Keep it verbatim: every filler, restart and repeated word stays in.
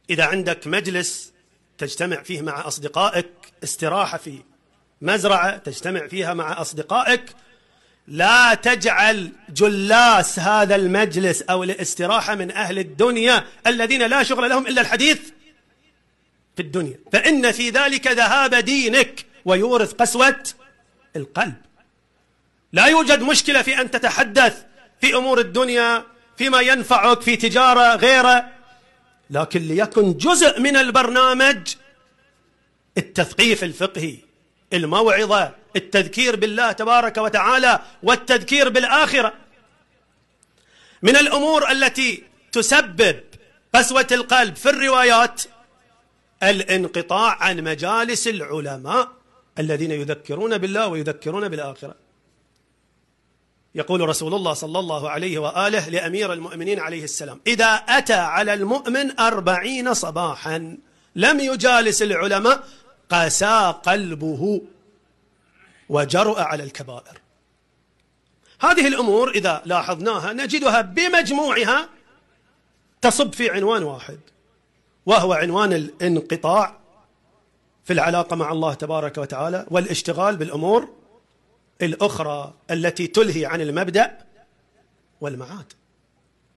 إذا عندك مجلس تجتمع فيه مع أصدقائك، استراحة في مزرعة تجتمع فيها مع أصدقائك، لا تجعل جلاس هذا المجلس أو الاستراحة من أهل الدنيا الذين لا شغل لهم إلا الحديث في الدنيا، فإن في ذلك ذهاب دينك ويورث قسوة القلب. لا يوجد مشكلة في أن تتحدث في أمور الدنيا، فيما ينفعك، في تجارة غيره، لكن ليكن جزء من البرنامج التثقيف الفقهي، الموعظة، التذكير بالله تبارك وتعالى والتذكير بالآخرة. من الأمور التي تسبب قسوة القلب في الروايات الانقطاع عن مجالس العلماء الذين يذكرون بالله ويذكرون بالآخرة. يقول رسول الله صلى الله عليه وآله لأمير المؤمنين عليه السلام: إذا أتى على المؤمن أربعين صباحا لم يجالس العلماء قسى قلبه وجرؤ على الكبائر. هذه الأمور إذا لاحظناها نجدها بمجموعها تصب في عنوان واحد، وهو عنوان الانقطاع في العلاقة مع الله تبارك وتعالى والاشتغال بالأمور الأخرى التي تلهي عن المبدأ والمعاد.